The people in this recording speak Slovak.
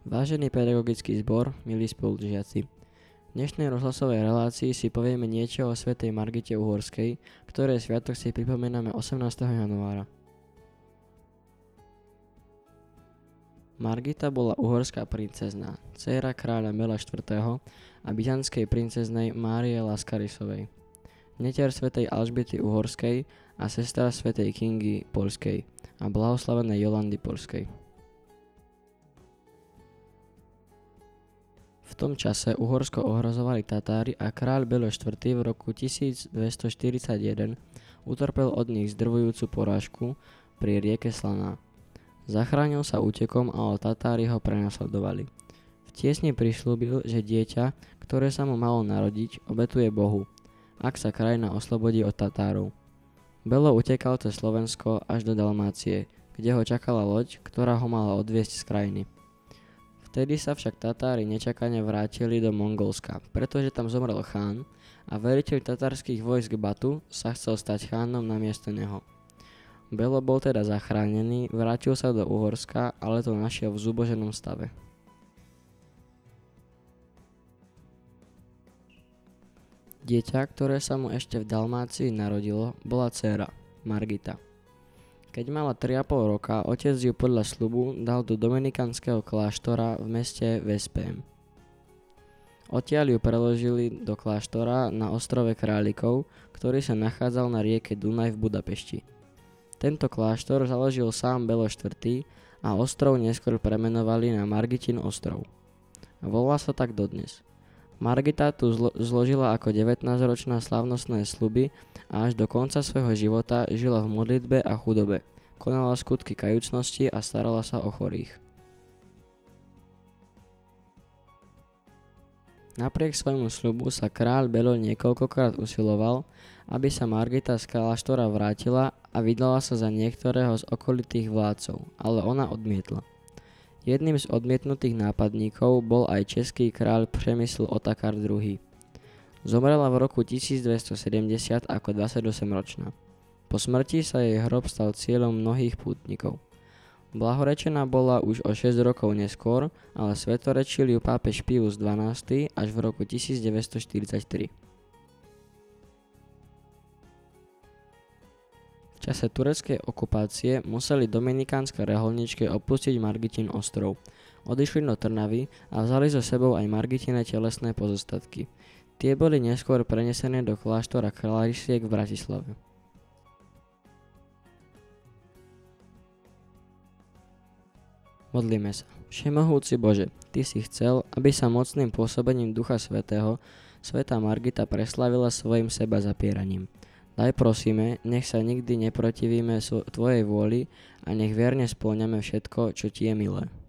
Vážený pedagogický zbor, milí spolužiaci. V dnešnej rozhlasovej relácii si povieme niečo o svätej Margite Uhorskej, ktorej sviatok si pripomíname 18. januára. Margita bola uhorská princezná, dcéra kráľa Bela IV. A byzantskej princeznej Márie Laskarisovej, netier svätej Alžbety Uhorskej a sestra svätej Kingy Poľskej a blahoslavenej Jolandy Poľskej. V tom čase Uhorsko ohrozovali Tatári a kráľ Belo IV. V roku 1241 utrpel od nich zdrvujúcu porážku pri rieke Slaná. Zachránil sa útekom, ale Tatári ho prenasledovali. V tiesni prišľúbil, že dieťa, ktoré sa mu malo narodiť, obetuje Bohu, ak sa krajina oslobodí od Tatárov. Belo utekal cez Slovensko až do Dalmácie, kde ho čakala loď, ktorá ho mala odviesť z krajiny. Vtedy sa však Tatári nečakane vrátili do Mongolska, pretože tam zomrel chán a veliteľ tatárskych vojsk Batu sa chcel stať chánom namiesto neho. Belo bol teda zachránený, vrátil sa do Uhorska, ale to našiel v zuboženom stave. Dieťa, ktoré sa mu ešte v Dalmácii narodilo, bola dcéra, Margita. Keď mala 3,5 roka, otec ju podľa sľubu dal do dominikánskeho kláštora v meste Veszprém. Odtiaľ ju preložili do kláštora na ostrove Králikov, ktorý sa nachádzal na rieke Dunaj v Budapešti. Tento kláštor založil sám Belo IV. A ostrov neskôr premenovali na Margitin ostrov. Volá sa tak dodnes. Margita tu zložila ako 19-ročná slávnostné sľuby a až do konca svojho života žila v modlitbe a chudobe, konala skutky kajúcnosti a starala sa o chorých. Napriek svojmu sľubu sa kráľ Belo niekoľkokrát usiloval, aby sa Margita z kláštora vrátila a vydala sa za niektorého z okolitých vládcov, ale ona odmietla. Jedným z odmietnutých nápadníkov bol aj český kráľ Přemysl Otakar II. Zomrela v roku 1270 ako 28-ročná. Po smrti sa jej hrob stal cieľom mnohých pútnikov. Blahorečená bola už o 6 rokov neskôr, ale svetorečil ju pápež Pius XII až v roku 1943. V čase tureckej okupácie museli dominikánske reholničky opustiť Margitin ostrov. Odišli do Trnavy a vzali so sebou aj Margitine telesné pozostatky. Tie boli neskôr prenesené do kláštora Klárišiek v Bratislave. Modlíme sa. Všemohúci Bože, Ty si chcel, aby sa mocným pôsobením Ducha Svätého svätá Margita preslavila svojim sebazapieraním. Daj prosíme, nech sa nikdy neprotivíme Tvojej vôli a nech vierne spĺňame všetko, čo Ti je milé.